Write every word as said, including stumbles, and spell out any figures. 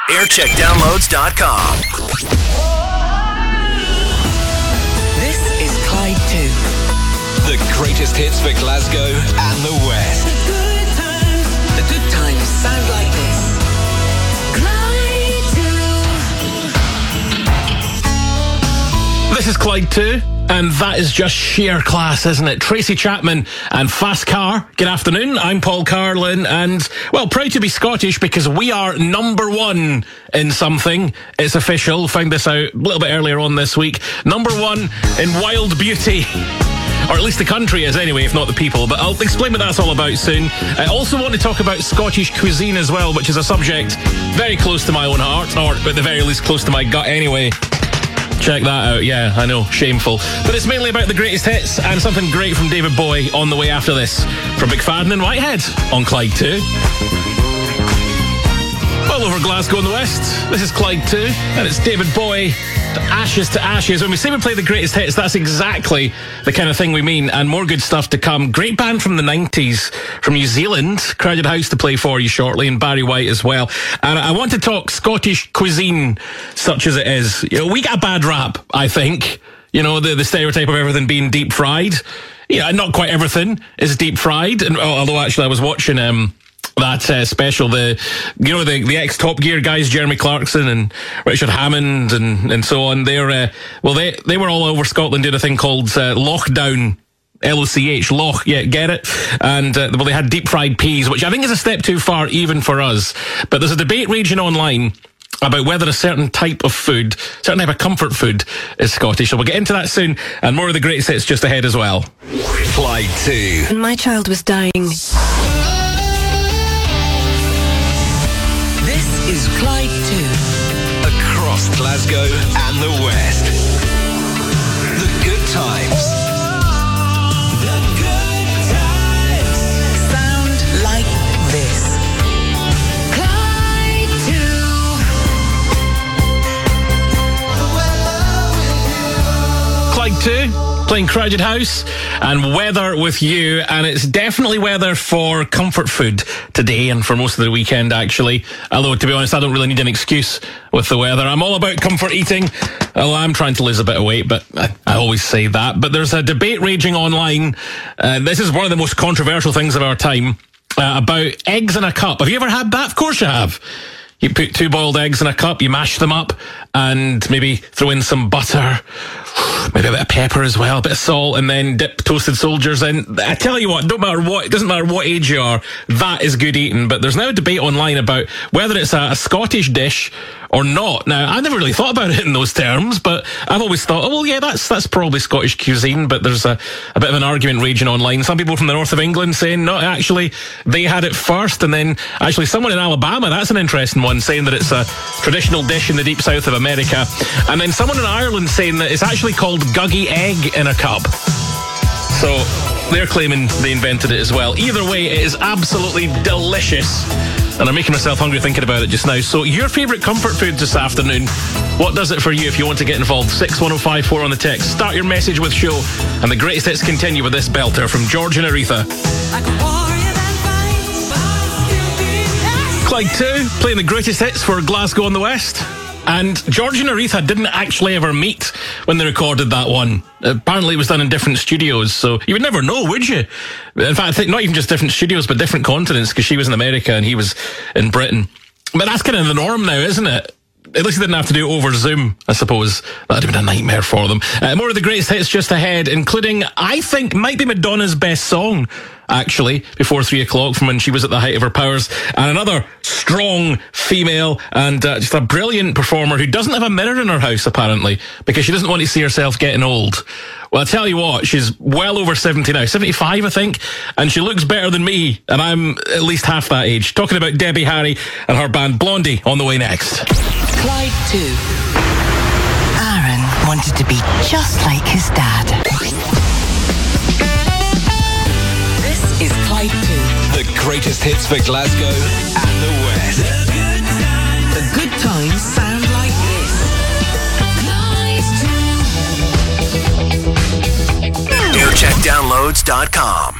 aircheck downloads dot com. This is Clyde two. The greatest hits for Glasgow and the West. The good times, the good times sound like this. Clyde two. This is Clyde two, and that is just sheer class, isn't it? Tracy Chapman and Fast Car. Good afternoon, I'm Paul Carlin, and, well, proud to be Scottish because we are number one in something. It's official. Found this out a little bit earlier on this week. Number one in wild beauty. Or at least the country is anyway, if not the people. But I'll explain what that's all about soon. I also want to talk about Scottish cuisine as well, which is a subject very close to my own heart, or at the very least close to my gut anyway. Check that out. Yeah, I know, shameful. But it's mainly about the greatest hits and something great from David Bowie on the way after this. From McFadden and Whitehead on Clyde two. All over Glasgow and the West, this is Clyde two, and it's David Bowie, Ashes to Ashes. When we say we play the greatest hits, that's exactly the kind of thing we mean, and more good stuff to come. Great band from the nineties, from New Zealand, Crowded House to play for you shortly, and Barry White as well. And I want to talk Scottish cuisine, such as it is. You know, we get a bad rap, I think. You know, the, the stereotype of everything being deep fried. Yeah, not quite everything is deep fried, and although actually I was watching... um. That uh, special, the you know the the ex Top Gear guys, Jeremy Clarkson and Richard Hammond and, and so on. They're uh, well, they they were all over Scotland doing a thing called uh, Lochdown, L O C H, Loch, yeah, get it? And uh, well, they had deep fried peas, which I think is a step too far even for us. But there's a debate raging online about whether a certain type of food, certain type of comfort food, is Scottish. So we'll get into that soon, and more of the greatest hits just ahead as well. Clyde two. When my child was dying. Is Clyde two. Across Glasgow and the West. The good times. The good times sound like this. Clyde two. Clyde two, playing Crowded House and Weather with You, and it's definitely weather for comfort food today and for most of the weekend, actually. Although, to be honest, I don't really need an excuse with the weather. I'm all about comfort eating. Well, I'm trying to lose a bit of weight, but I, I always say that. But there's a debate raging online. Uh, this is one of the most controversial things of our time, uh, about eggs in a cup. Have you ever had that? Of course you have. You put two boiled eggs in a cup, you mash them up, and maybe throw in some butter, maybe a bit of pepper as well, a bit of salt, and then dip toasted soldiers in. I tell you what, don't matter what, it doesn't matter what age you are, that is good eating. But there's now a debate online about whether it's a, a Scottish dish or not. Now, I never really thought about it in those terms, but I've always thought, oh, well, yeah, that's that's probably Scottish cuisine. But there's a, a bit of an argument raging online. Some people from the north of England saying, no, actually, they had it first. And then, actually, someone in Alabama, that's an interesting one, saying that it's a traditional dish in the deep south of America. And then someone in Ireland saying that it's actually called guggy egg in a cup. So they're claiming they invented it as well. Either way, it is absolutely delicious. And I'm making myself hungry thinking about it just now. So your favourite comfort food this afternoon, what does it for you if you want to get involved? six one oh five four on the text. Start your message with show. And the greatest hits continue with this belter from George and Aretha. Clyde two, playing the greatest hits for Glasgow and the West. And George and Aretha didn't actually ever meet when they recorded that one. Apparently it was done in different studios, so you would never know, would you? In fact, I think not even just different studios, but different continents, because she was in America and he was in Britain. But that's kind of the norm now, isn't it? At least they didn't have to do it over Zoom, I suppose. That'd have been a nightmare for them. Uh, more of the greatest hits just ahead, including, I think, might be Madonna's best song, actually, before three o'clock from when she was at the height of her powers. And another strong female and uh, just a brilliant performer who doesn't have a mirror in her house, apparently, because she doesn't want to see herself getting old. Well, I tell you what, she's well over seventy now, seventy-five, I think, and she looks better than me, and I'm at least half that age. Talking about Debbie Harry and her band Blondie on the way next. Clyde two. Aaron wanted to be just like his dad. This is Clyde two. The greatest hits for Glasgow and the West. The good times sound like this. aircheck downloads dot com.